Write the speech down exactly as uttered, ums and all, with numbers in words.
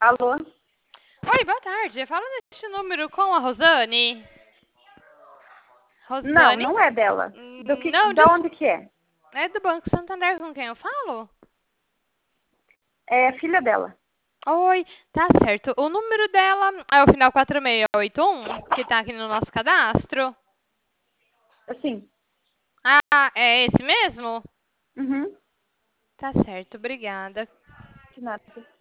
Alô? Oi, boa tarde. Fala neste número com a Rosane. Não, Rosane? não é dela. Do Hum, que, Não, da des... onde que é? é do Banco Santander com quem eu falo? É filha dela. Oi, tá certo. O número dela é o final quatro seis oito um, que tá aqui no nosso cadastro. Assim. Ah, é esse mesmo? Uhum. Tá certo, obrigada. De nada.